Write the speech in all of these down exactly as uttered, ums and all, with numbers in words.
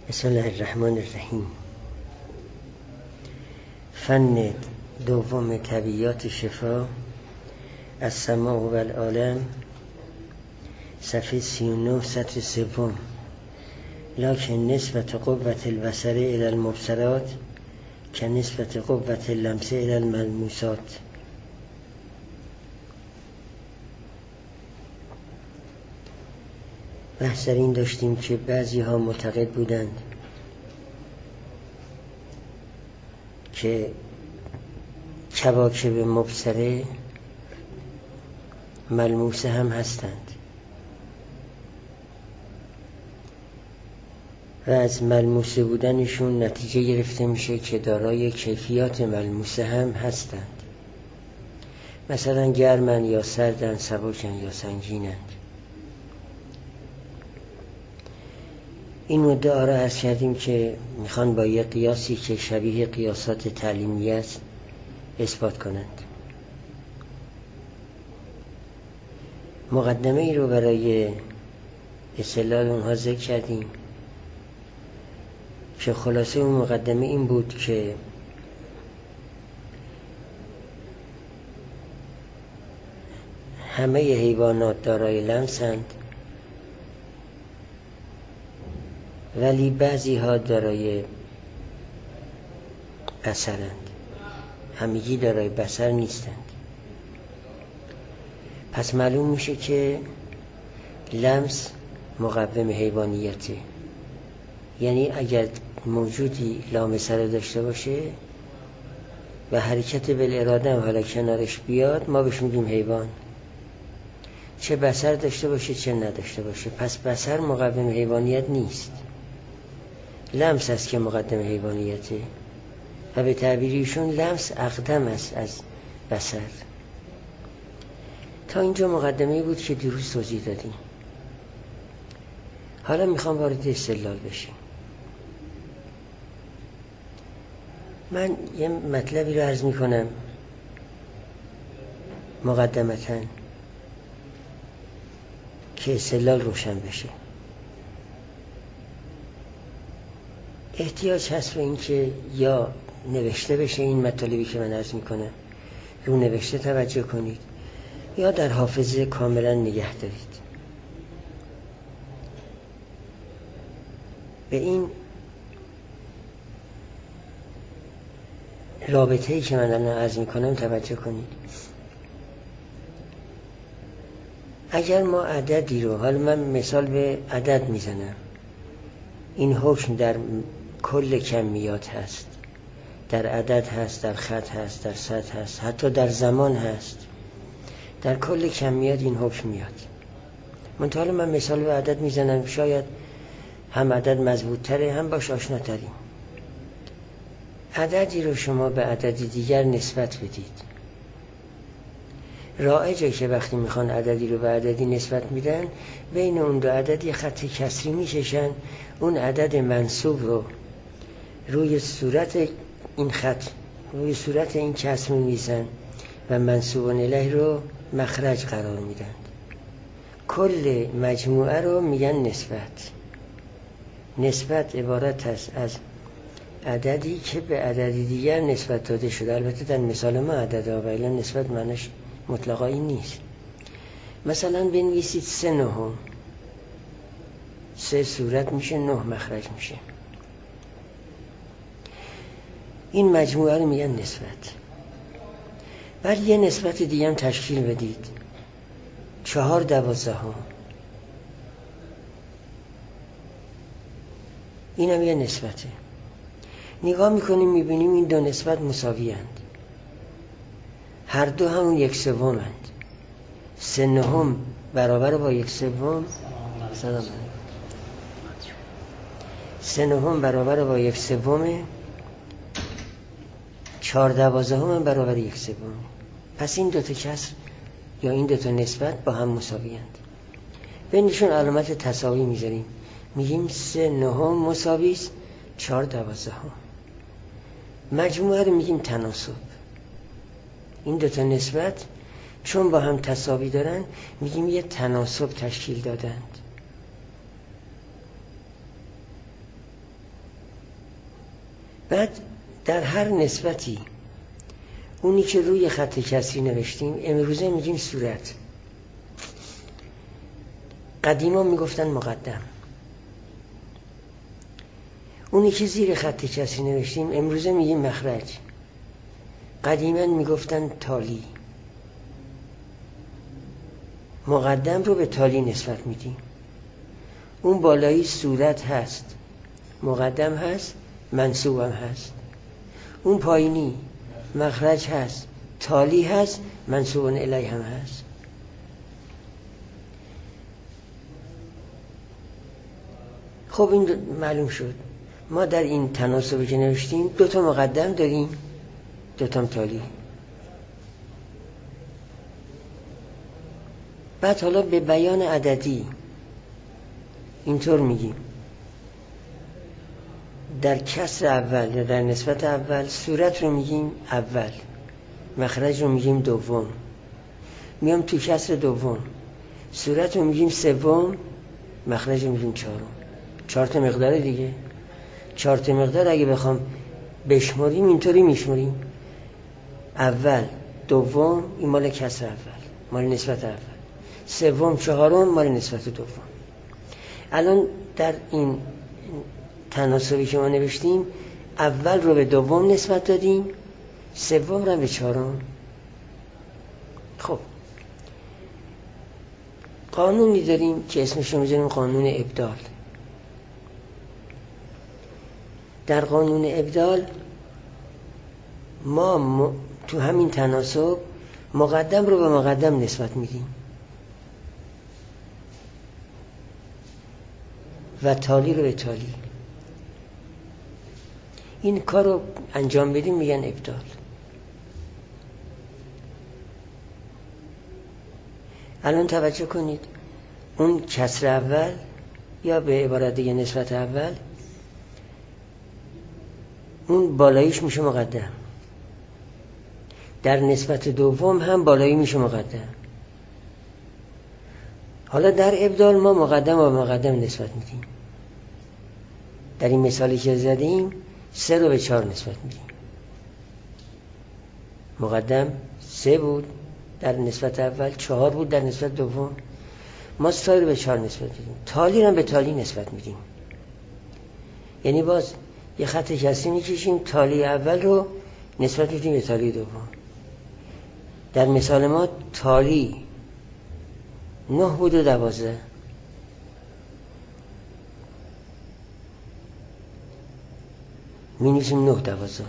بسم الله الرحمن الرحیم. فن دوم طبیعیات شفا از سماع و العالم، صفحه سی و نه سطر سوم. لکن نسبت قوت البصر الی المبصرات که نسبت قوت اللمس الی الملموسات. بحث در این داشتیم که بعضی ها معتقد بودند که کواکب مبصره ملموسه هم هستند و از ملموسه بودنشون نتیجه گرفته میشه که دارای کیفیات ملموسه هم هستند. مثلا گرمن یا سردن، سبکن یا سنگینند. این مدعا را عرض کردیم که میخوان با یک قیاسی که شبیه قیاسات تعلیمی است اثبات کنند. مقدمه ای رو برای استدلال اونها ذکر کردیم که خلاصه اون مقدمه این بود که همه حیوانات دارای لمسند، ولی بعضی ها دارای بصرند، همگی دارای بصر نیستند. پس معلوم میشه که لمس مقوم حیوانیته، یعنی اگر موجودی لامسه رو داشته باشه و حرکت بالاراده هم حالا کنارش بیاد، ما بهش میگیم حیوان، چه بصر داشته باشه چه نداشته باشه. پس بصر مقوم حیوانیت نیست، لمس است که مقدم حیوانیته و به تعبیریشون لمس اقدم است از بصر. تا اینجا مقدمه بود که دیروز توضیح دادیم. حالا میخوام وارد استدلال بشیم. من یه مطلبی رو عرض میکنم مقدمتاً که استدلال روشن بشه. احتیاج هست به این که یا نوشته بشه این مطالبی که من عرض میکنم، رو نوشته توجه کنید، یا در حافظه کاملا نگه دارید. به این رابطه‌ای که من الان عرض میکنم توجه کنید. اگر ما عددی رو، حالا من مثال به عدد میزنم، این حکم در کل کمیات هست، در عدد هست، در خط هست، در سطح هست، حتی در زمان هست. در کل کمیات این حکم میاد. منتها من مثال به عدد میزنم، شاید هم عدد مضبوط تره هم باش آشنا تریم. عددی رو شما به عددی دیگر نسبت بدید. رایجه که وقتی میخوان عددی رو به عددی نسبت میدن، بین اون دو عدد یه خط کسری میکشن، اون عدد منسوب رو روی صورت این خط، روی صورت این کسر می‌نویسن و منسوب الیه رو مخرج قرار میدن. کل مجموعه رو میگن نسبت. نسبت عبارت است از عددی که به عددی دیگر نسبت داده شده. البته در مثال ما عدد ها، ولی نسبت معنیش مطلقا این نیست. مثلا بنویسید سه نهم، سه صورت میشه، نه مخرج میشه. این مجموعه رو میگن نسبت. بعد یه نسبت دیگه هم تشکیل بدید، چهار دوازدهم، این هم یه نسبته. نگاه میکنیم میبینیم این دو نسبت مساوی هستند، هر دو همون یک سوم هستند. سه نهم برابر با یک سوم، سلام علیکم، سه نهم برابر با یک سومه، چهار دوازدهم هم برابر یک سومه. پس این دوتا کسر یا این دوتا نسبت با هم مساوی هستند. بینشون علامت تساوی میذاریم، میگیم سه نهم مساوی است چهار دوازدهم. مجموعه رو میگیم تناسب. این دوتا نسبت چون با هم تساوی دارن میگیم یه تناسب تشکیل دادند. بعد در هر نسبتی اونی که روی خط کسری نوشتیم امروزه میگیم صورت، قدیما میگفتن مقدم. اونی که زیر خط کسری نوشتیم امروزه میگیم مخرج، قدیما میگفتن تالی. مقدم رو به تالی نسبت میدیم. اون بالایی صورت هست، مقدم هست، منصوب هم هست. اون پایینی مخرج هست، تالی هست، منصوب الیه هم هست. خب این معلوم شد. ما در این تناسبی که نوشتیم دو تا مقدم داریم، دو تا تالی. بعد حالا به بیان عددی اینطور میگیم در کسر اول یا در نسبت اول صورت رو میگیم اول، مخرج رو میگیم دوم. میام تو کسر دوم صورت رو میگیم سوم، مخرج رو میگیم چهارم. چهار تا مقدار دیگه. چهار تا مقدار اگه بخوام بشماریم اینطوری میشماریم: اول، دوم، این مال کسر اول، مال نسبت اول. سوم، چهارم، مال نسبت دوم. الان در این تناسبی که ما نوشتیم اول رو به دوم نسبت دادیم، سوم رو به چهارم. خب قانونی داریم که اسمش رو میذاریم قانون ابدال. در قانون ابدال ما م... تو همین تناسب مقدم رو به مقدم نسبت میدیم و تالی رو به تالی. این کار رو انجام بدیم میگن ابدال. الان توجه کنید، اون کسر اول یا به عبارت دیگه نسبت اول، اون بالاییش میشه مقدم، در نسبت دوم هم بالایی میشه مقدم. حالا در ابدال ما مقدم و مقدم نسبت میدیم. در این مثالی که زدیم سه رو به چهار نسبت میدیم. مقدم سه بود در نسبت اول، چهار بود در نسبت دوم. ما سه رو به چهار نسبت میدیم. تالی رو به تالی نسبت میدیم. یعنی باز یه خط کسری میکشیم، تالی اول رو نسبت میدیم به تالی دوم. در مثال ما تالی نه بود و دوازده. می نویسیم نه دوازده.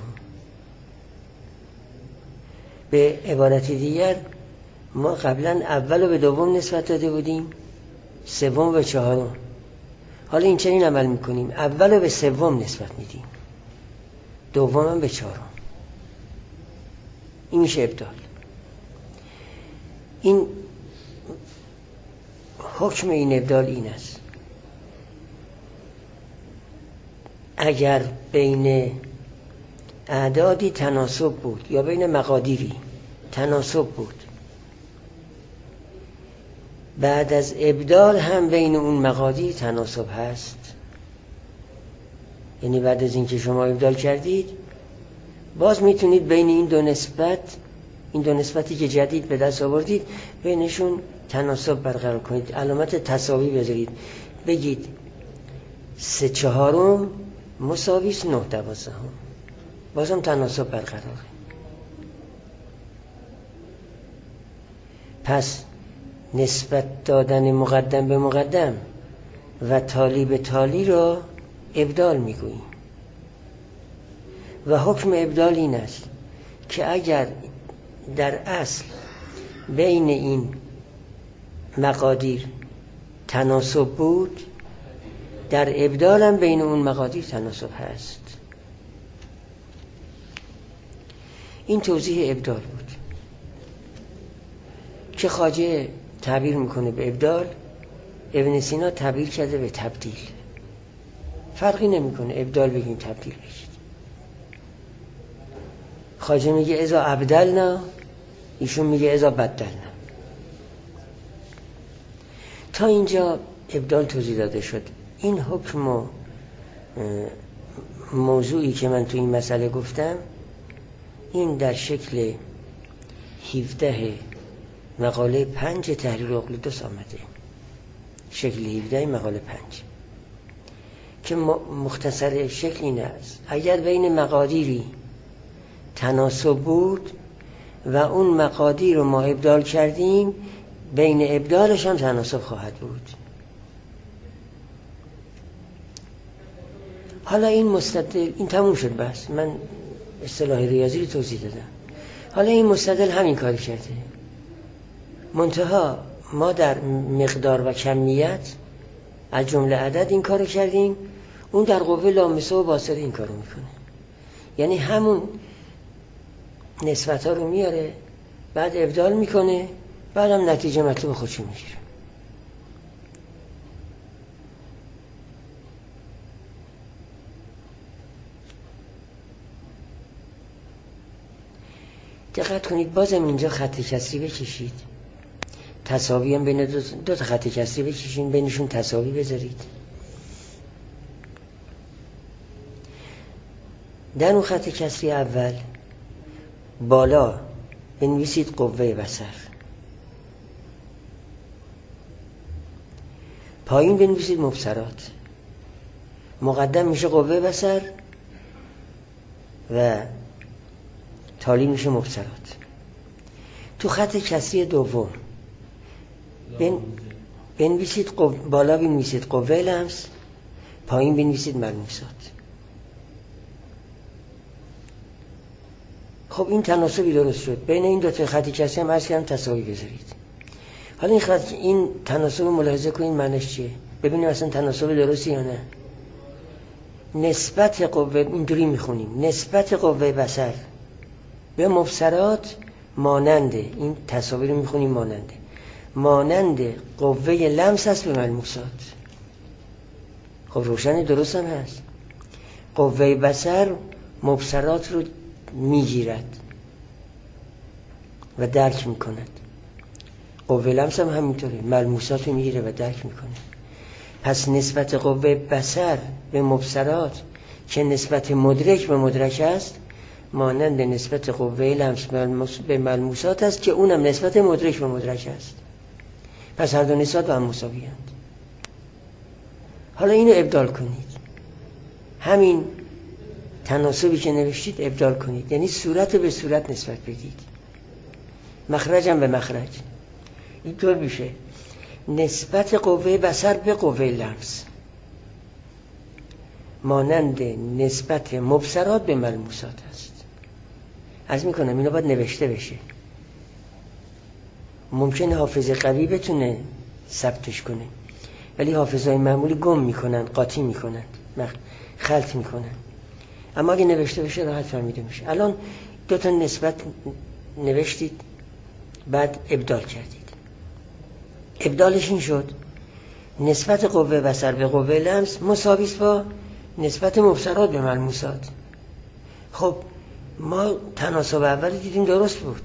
به عبارت دیگر ما قبلا اول رو به دوم نسبت داده بودیم، سوم به چهارم. حالا این چنین عمل میکنیم، اول رو به سوم نسبت میدیم، دوم هم به چهارم. این میشه ابدال. این حکم این ابدال این است: اگر بین اعدادی تناسب بود یا بین مقادیری تناسب بود، بعد از ابدال هم بین اون مقادیر تناسب هست، یعنی بعد از اینکه شما ابدال کردید باز میتونید بین این دو نسبت، این دو نسبتی که جدید به دست آوردید، بینشون تناسب برقرار کنید، علامت تساوی بذارید، بگید سه چهارم مساویس نه دوازدهم، بازم تناسب برقراره. پس نسبت دادن مقدم به مقدم و تالی به تالی را ابدال میگوییم و حکم ابدال این است که اگر در اصل بین این مقادیر تناسب بود، در ابدال هم بین اون مقادیر تناسب هست. این توضیح ابدال بود که خواجه تعبیر میکنه به ابدال، ابن سینا تعبیر کرده به تبدیل. فرقی نمیکنه ابدال بگیم تبدیل بگید. خواجه میگه اذا ابدلنا، ایشون میگه اذا بدلنا. تا اینجا ابدال توضیح داده شد. این حکم و موضوعی که من تو این مسئله گفتم این در شکل هفده مقاله پنج تحریر اقلیدس آمده، شکل هفده مقاله پنج، که مختصر شکل این است: اگر بین مقادیری تناسب بود و اون مقادیر رو ما ابدال کردیم، بین ابدالش هم تناسب خواهد بود. حالا این مستدل، این تموم شد بس، من اصطلاح ریاضی رو توضیح دادم. حالا این مستدل همین کاری کرده، منتها ما در مقدار و کمیت از جمله عدد این کارو کردیم، اون در قوه لامسه و باسطه این کارو میکنه. یعنی همون نسبت ها رو میاره، بعد ابدال میکنه، بعد هم نتیجه مطلوب خودشو میگیره. دقت کنید، بازم اینجا خط کسری بکشید، تساوی هم بین دو, دو تا خط کسری بکشید، بینشون تساوی بذارید. در اون خط کسری اول بالا بنویسید قوه بصر، پایین بنویسید مبصرات. مقدم میشه قوه بصر و تالی میشه مبصرات. تو خط کسری دوم بن... بنویسید قو... بالا بنویسید قوه لمس، پایین بنویسید ملموسات. خب این تناسبی درست شد. بین این دو تا خط کسری هم عرض کردم تساوی بذارید. حالا این خط این تناسب ملاحظه کنید معنیش چیه، ببینید اصلا تناسب درستی یا نه. نسبت قوه، اینجوری میخونیم، نسبت قوه بصر به مبصرات ماننده، این تصاویر رو میخونیم ماننده مانند قوه لمس هست به ملموسات. خب روشن، درست هم هست. قوه بصر مبصرات رو میگیرد و درک میکند، قوه لمس هم همینطوره، ملموسات رو میگیره و درک میکنه. پس نسبت قوه بصر به مبصرات که نسبت مدرک به مدرک است، مانند نسبت قوه لمس به ملموسات است که اونم نسبت مدرک به مدرک است. پس هر دو نسبت با هم مساوی اند. حالا اینو ابدال کنید، همین تناسبی که نوشتید ابدال کنید، یعنی صورت به صورت نسبت بدید، مخرجم به مخرج. اینطور میشه نسبت قوه بصر به قوه لمس مانند نسبت مبصرات به ملموسات است. عرض میکنم اینو باید نوشته بشه. ممکنه حافظه قوی بتونه ثبتش کنه، ولی حافظهای معمولی گم میکنن، قاطی میکنن، خلط میکنن. اما اگه نوشته بشه راحت فهمیده میشه. الان دو تا نسبت نوشتید، بعد ابدال کردید. ابدالش این شد نسبت قوه بصر به قوه لمس مساوی است با نسبت مبصرات به ملموسات. خب ما تناسب اول دیدیم درست بود،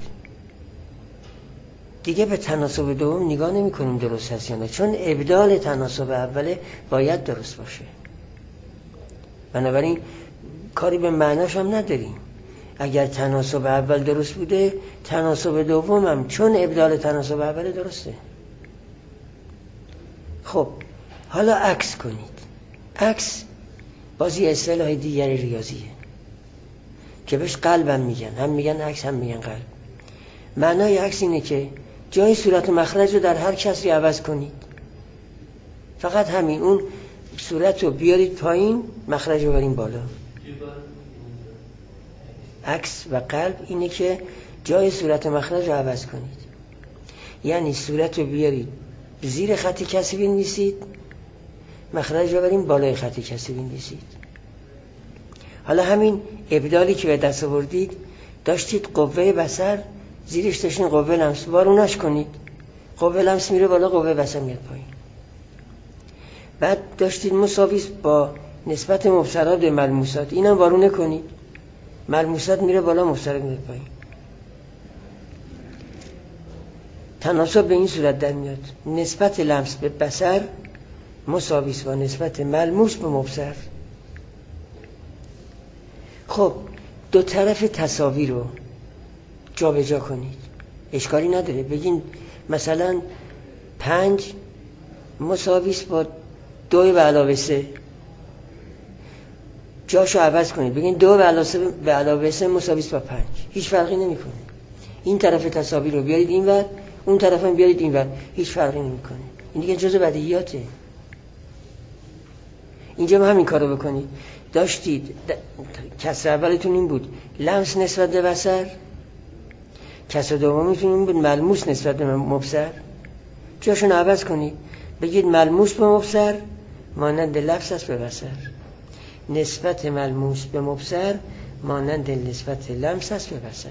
دیگه به تناسب دوم نگاه نمی کنیم درست هست یا نه، چون ابدال تناسب اوله باید درست باشه. بنابراین کاری به معناش هم نداریم. اگر تناسب اول درست بوده، تناسب دوم هم چون ابدال تناسب اول درسته. خب حالا عکس کنید. عکس بازی اصطلاح دیگر ریاضیه که بهش قلبم میگن، هم میگن عکس هم میگن قلب. معنای عکس اینه که جای صورت مخرج رو در هر کسری عوض کنید، فقط همین، اون صورت رو بیارید پایین، مخرج رو برین بالا. عکس و قلب اینه که جای صورت مخرج رو عوض کنید، یعنی صورت رو بیارید زیر خط کسری بنویسید، مخرج رو برین بالای خط کسری بنویسید. حالا همین ابدالی که به دست آوردید، داشتید قوه بصر، زیرش داشتین قوه لمس، وارونش کنید، قوه لمس میره بالا، قوه بصر میاد پایین. بعد داشتید مساوی با نسبت مبصرات به ملموسات، اینم وارونه کنید، ملموسات میره بالا، مبصرات میره پایین. تناسب به این صورت در میاد، نسبت لمس به بصر مساوی با نسبت ملموس به مبصر. خب دو طرف تساوی رو جا به جا کنید، اشکالی نداره. بگین مثلا پنج مساویست با دو به علاوه سه، جاشو عوض کنید بگین دو به علاوه سه به علاوه سه مساویست با پنج، هیچ فرقی نمیکنه. این طرف تساوی رو بیارید اینور، اون طرف هم بیارید اینور، هیچ فرقی نمیکنه. این دیگه جزء بدیهیاته. اینجا هم همین کارو بکنید. داشتید کسر اولتون این بود لمس نسبت به بصر، کسر دومیتون این بود ملموس نسبت به مبصر. جاشون عوض کنید بگید ملموس به مبصر مانند لمس است به بصر، نسبت ملموس به مبصر مانند نسبت لمس است به بصر.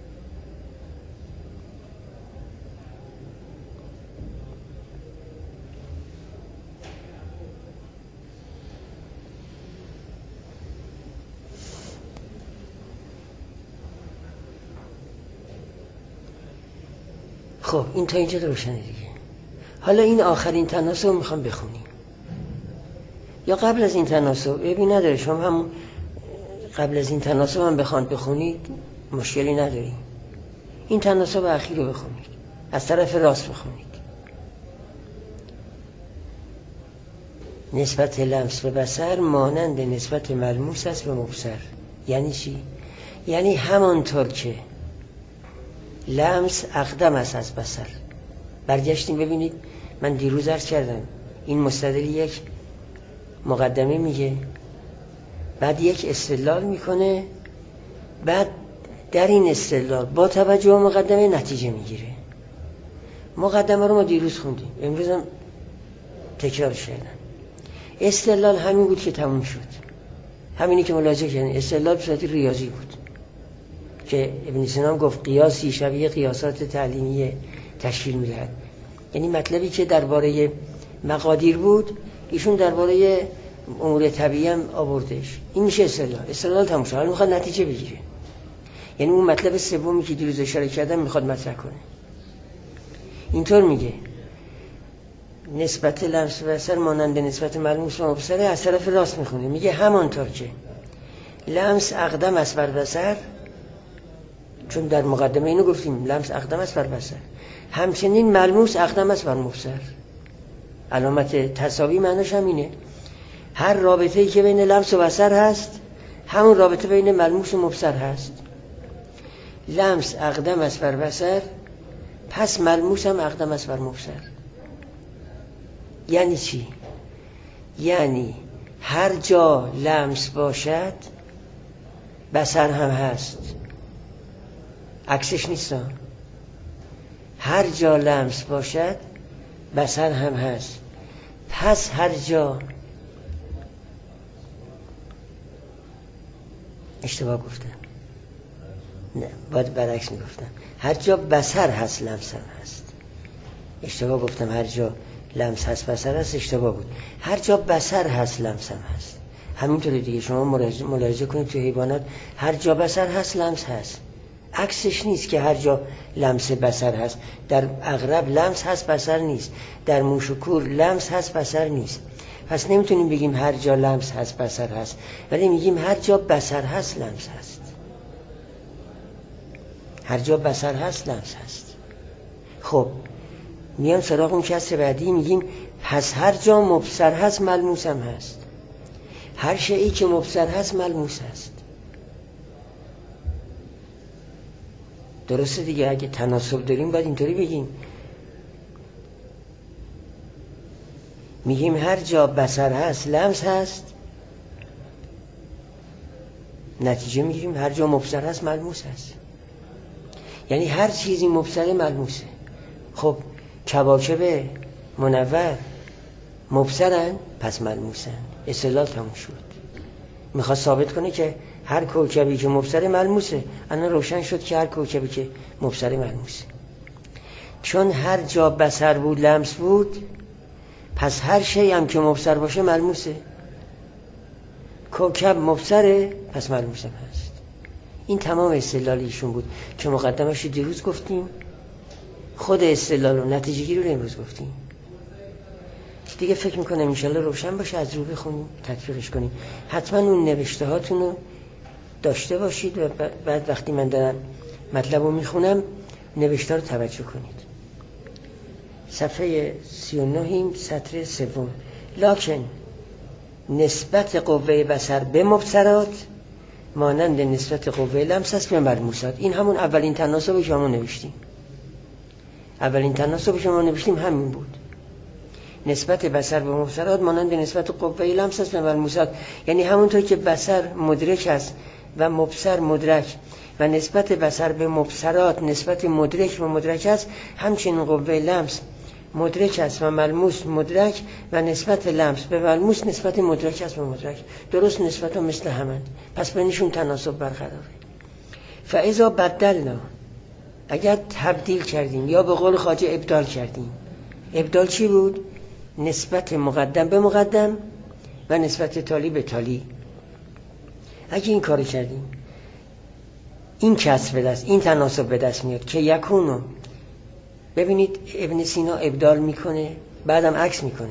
خب این تا اینجا روشنه دیگه. حالا این آخرین تناسب میخوام بخونیم، یا قبل از این تناسب عیبی نداره، شما هم قبل از این تناسب هم بخواند بخونید مشکلی نداری. این تناسب اخیر رو بخونید، از طرف راست بخونید. نسبت لمس به بصر مانند نسبت ملموس است به مبصر. یعنی چی؟ یعنی همانطور که لمس اقدم است از بصر. برگشتیم ببینید من دیروز عرض کردم این مستدل یک مقدمه میگه، بعد یک استدلال میکنه، بعد در این استدلال با توجه به مقدمه نتیجه میگیره. مقدمه رو ما دیروز خوندیم، امروز هم تکرارش کردم. استدلال همین بود که تموم شد، همینی که ملاحظه کردن. استدلال به صورت ریاضی بود که ابن سینا هم گفت قیاسی شبیه قیاسات تعلیمی تشکیل میدهد. یعنی مطلبی که درباره مقادیر بود ایشون درباره امور طبیعی هم آوردش. این میشه استدلال. استدلال تموم شد، حالا میخواد نتیجه بگیره. یعنی اون مطلب سومی که دیروز اشاره کردم میخواد مطرح کنه. اینطور میگه نسبت لمس به بصر مانند نسبت ملموس به مبصر. از طرف راست میخونه میگه همانطور که لمس اقدم است بر بصر، چون در مقدمه اینو گفتیم لمس اقدم است بر بصر، همچنین ملموس اقدم است بر مبصر. علامت تساوی معناش هم اینه، هر رابطه‌ای که بین لمس و بصر هست همون رابطه بین ملموس و مبصر هست. لمس اقدم است بر بصر، پس ملموس هم اقدم است بر مبصر. یعنی چی؟ یعنی هر جا لمس باشد بصر هم هست، عکسش نیست. هر جا لمس باشد بصر هم هست، پس هر جا اشتباه گفتم، نه باید برعکس میگفتم. هر جا بصر هست لمس هم هست. اشتباه گفتم، هر جا لمس هست بصر هست، اشتباه بود. هر جا بصر هست لمس هم هست. همینطوری دیگه شما ملاحظه کنید تو حیوانات هر جا بصر هست لمس هست. عکسش نیست که هر جا لمس بصر هست. در عقرب لمس هست بصر نیست، در موش و کور لمس هست بصر نیست. پس نمیتونیم بگیم هر جا لمس هست بصر هست، ولی میگیم هر جا بصر هست لمس هست. هر جا بصر هست لمس هست. خب میام سراغ اون کسر بعدی، میگیم پس هر جا مبصر هست ملموس هم هست. هر شیئی که مبصر هست ملموس هست. درسته دیگه، اگه تناسب داریم باید اینطوری بگیم. میگیم هر جا بصر هست لمس هست، نتیجه میگیریم هر جا مبصر هست ملموس هست. یعنی هر چیزی مبصر ملموسه. خب کواکب منور مبصرن پس ملموسن. استدلال تموم شد. میخواد ثابت کنه که هر کوکبی که مبصر ملموسه. الان روشن شد که هر کوکبی که مبصر ملموسه. چون هر جا بصر بود لمس بود، پس هر شی هم که مبصر باشه ملموسه. کوکب مبصره پس ملموس هم هست. این تمام استدلال ایشون بود که مقدمش دیروز گفتیم، خود استدلال و نتیجه گیری رو امروز گفتیم. دیگه فکر میکنم انشالله روشن باشه، از رو بخونیم تطبیقش کنیم. حتما اون نوشته هاتون رو داشته باشید و بعد وقتی من دارم مطلب رو میخونم نوشته رو توجه کنید. صفحه سی و نه سطر سوم. لکن نسبت قوه بصر به مبصرات مانند نسبت قوه لمس است به ملموسات. این همون اولین تناسبی که ما نوشتیم. اولین تناسبی که ما نوشتیم همین بود. نسبت بصر به مبصرات مانند نسبت قوه لمس است به ملموسات. یعنی همونطور که بصر مدرک است و مبصر مدرک و نسبت بصر به مبصرات نسبت مدرک و مدرک است، همچنین قوه لمس مدرک است و ملموس مدرک و نسبت لمس به ملموس نسبت مدرک است به مدرک. درست نسبت ها مثل همند، پس بینشون تناسب برقراره. فاذا بدلنا، اگر تبدیل کردیم یا به قول خواجه ابدال کردیم. ابدال چی بود؟ نسبت مقدم به مقدم و نسبت تالی به تالی. اگه این کاری کردیم این کسر به دست، این تناسب به دست میاد که یکونو. ببینید ابن سینا ابدال میکنه، بعدم عکس میکنه.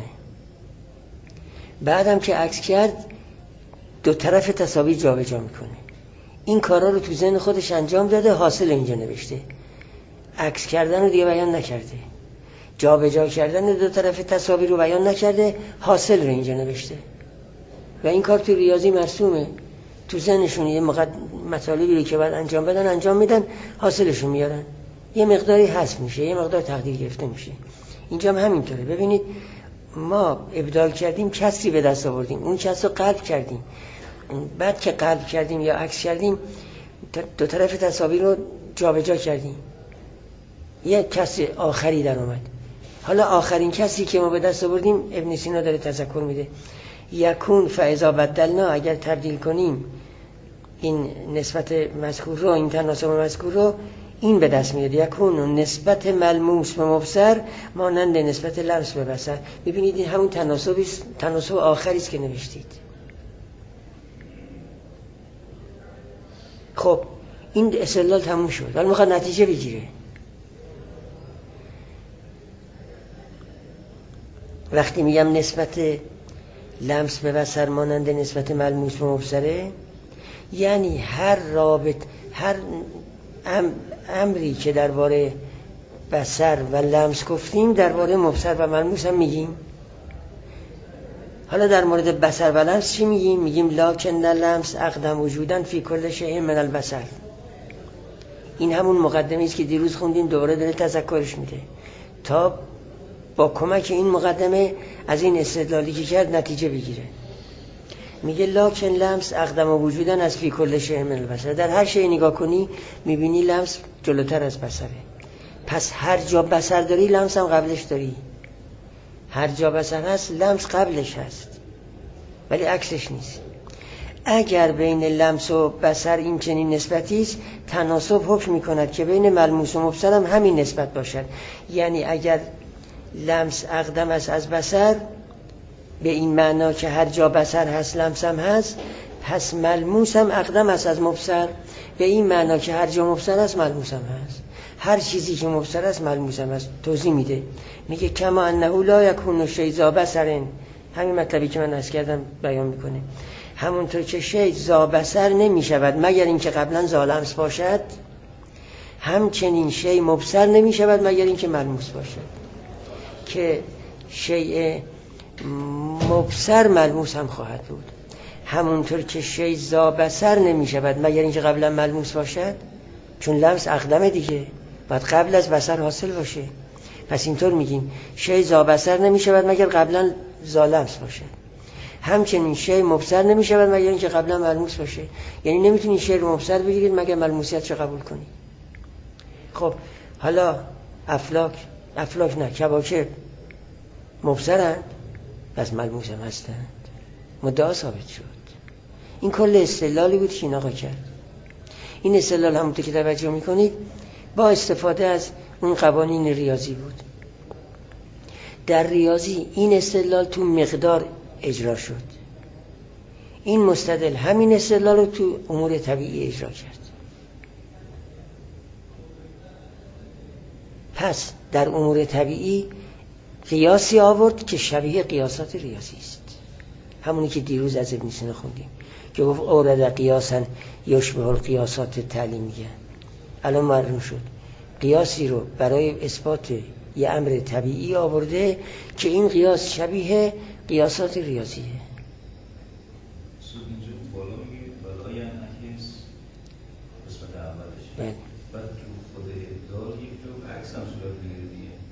بعدم که عکس کرد دو طرف تصاویر جا به جا میکنه. این کارا رو تو ذهن خودش انجام داده، حاصل اینجا نوشته. عکس کردن رو دیگه بیان نکرده، جا به جا کردن دو طرف تصاویر رو بیان نکرده، حاصل رو اینجا نوشته. و این کار تو ریاضی مرسومه. تو ذهنشون یه مطالبی رو که بعد انجام بدن انجام میدن، حاصلشون میارن. یه مقداری حذف میشه، یه مقدار تقدیر گرفته میشه. اینجا هم همینطوره. ببینید ما ابدال کردیم، کسری به دست آوردیم، اون کسر رو قلب کردیم. بعد که قلب کردیم یا عکس کردیم دو طرف تصاویر رو جابجا کردیم، یه کسر آخری در اومد. حالا آخرین کسی که ما به دست آوردیم ابن سینا داره تذکر میده. یکون فاذا بدلنا، اگر تبدیل کنیم این نسبت مذکور رو، این تناسب مذکور رو، این به دست میاد. یکون نسبت ملموس به مبصر مانند نسبت لمس به بصر. ببینید این همون تناسبی است، تناسب آخری است که نوشتید. خب این استدلال تموم شد. حالا میخواد نتیجه بگیره. وقتی میگم نسبت لمس به بصر مانند نسبت ملموس به مبصره، یعنی هر رابط هر ام امری که درباره بصر و لمس گفتیم درباره مبصر و ملموس هم میگیم. حالا در مورد بصر و لمس چی میگیم؟ میگیم لکن لمس اقدم وجودن فی کل شیء من البصر. این همون مقدمه است که دیروز خوندیم، دوباره داره تذکرش میده تا با کمک این مقدمه از این استدلالی که کرد نتیجه بگیره. میگه لکن لمس اقدم وجودن از فی کل شیء من البصر. در هر شی نگاه کنی میبینی لمس جلوتر از بصره. پس هر جا بصر داری لمس هم قبلش داری. هر جا بصر هست لمس قبلش هست، ولی عکسش نیست. اگر بین لمس و بصر این چنین نسبتی است، تناسب حکم میکند که بین ملموس و مبصر هم همین نسبت باشد. یعنی اگر لمس اقدم است از بصر به این معنا که هر جا بصر هست لمس هم هست، پس ملموس هم اقدم است از مبصر به این معنا که هر جا مبصر هست ملموس هم هست. هر چیزی که مبصر است ملموس هم هست. توضیح میده، میگه کما انه لا یکون شیء ذا بصر، همین مطلبی که من عرض کردم بیان میکنه. همونطور که شیء ذا بصر نمیشود مگر اینکه قبلا ذا لمس باشد، همچنین شیء مبصر نمیشود مگر اینکه ملموس باشد. که شیء مبصر ملموس هم خواهد بود. همونطور که شیء ذا بصر نمی شود مگر اینکه قبلا ملموس باشد، چون لمس اقدمه دیگه، باید قبل از بصر حاصل باشه. پس اینطور میگیم شیء ذا بصر نمی شود مگر قبلا ذا لمس باشه. همچنین شیء مبصر نمی شود مگر اینکه قبلا ملموس باشه. یعنی نمیتونی شیء رو مبصر بگیرید مگر ملموسیتش رو قبول کنید. خب حالا افلاک افلاک نه کواکب مبصرند، پس ملموس هم هستند. مدعا ثابت شد. این کل استدلالی بود که این آقا کرد. این استدلال همونطور که توجه میکنید با استفاده از اون قوانین ریاضی بود. در ریاضی این استدلال تو مقدار اجرا شد. این مستدل همین استدلال رو تو امور طبیعی اجرا کرد. پس در امور طبیعی قیاسی آورد که شبیه قیاسات ریاضی است. همونی که دیروز از ابن سینا خوندیم که گفت اورد قیاسا یشبه القیاسات تعلیمیه. الان معلوم شد قیاسی رو برای اثبات یه امر طبیعی آورده که این قیاس شبیه قیاسات ریاضیه. بعد تو خود ابدال یک جو عکس هم صورت میگیره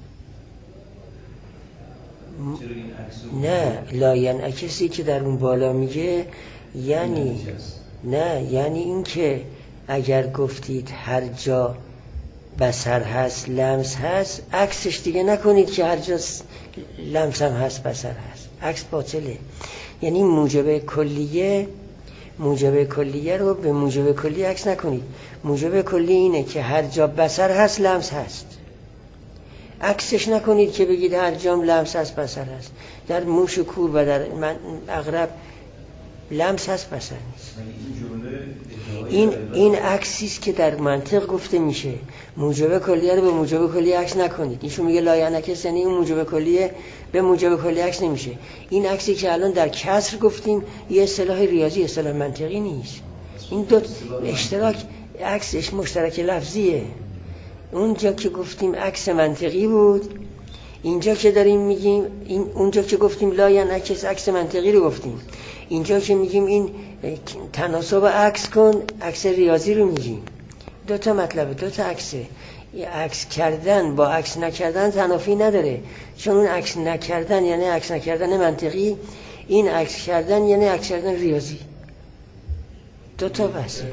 دیگه. چرا این عکس نه لاین عکسی که در اون بالا میگه یعنی نه یعنی این که اگر گفتید هر جا بصر هست لمس هست، عکسش دیگه نکنید که هر جا لمس هم هست بصر هست، عکس باطله. یعنی موجب کلیه موجب کلیه رو به موجب کلی عکس نکنید. موجب کلی اینه که هر جا بصر هست لمس هست، عکسش نکنید که بگید هر جام لمس هست بصر هست. در موش کور و در من عقرب لمس هست بصر نیست. این این عکسی است که در منطق گفته میشه. موجب کلیه رو به موجب کلی عکس نکنید. ایشون میگه لا ینعکس، یعنی اون موجب کلیه به موجب کلی عکس نمیشه. این عکسی که الان در کسر گفتیم یه اصطلاح ریاضی، اصطلاح منطقی نیست. این دو اشتراک عکسش مشترک لفظیه. اونجا که گفتیم عکس منطقی بود، اینجا که داریم میگیم این اونجا که گفتیم لا ینعکس عکس منطقی رو گفتیم. اینجا که میگیم این تناسب عکس کن، عکس ریاضی رو میگیم. دو تا مطلبه، دو تا عکسه. عکس کردن با عکس نکردن تنافی نداره، چون اون عکس نکردن یعنی عکس نکردن منطقی، این عکس کردن یعنی عکس کردن ریاضی. دو تا بحثه.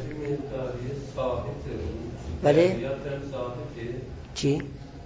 بله؟ چی؟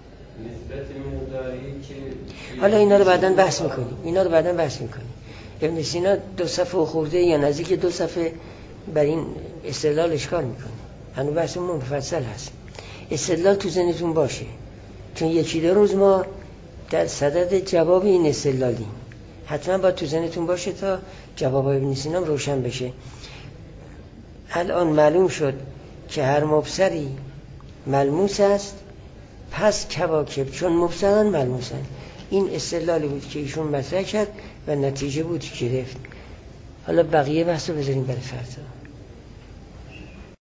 حالا اینا رو بعداً بحث میکنیم. اینا رو بعداً بحث میکنیم. ابن سینا دو صفحه خورده یا نزدیک دو صفحه بر این استدلال اشکال میکنه. هنوز بحثمون مفصل هست. استدلال تو ذهنتون باشه، چون یکی دو روز ما در صدد جواب این استدلالیم. حتما باید تو ذهنتون باشه تا جواب ابن سینا روشن بشه. الان معلوم شد که هر مبصری ملموس است، پس کواکب چون مبصرن ملموسن. این استدلالی بود که ایشون مطرح کرد و نتیجه بود که گرفت. حالا بقیه بحث رو بذاریم برای فردا.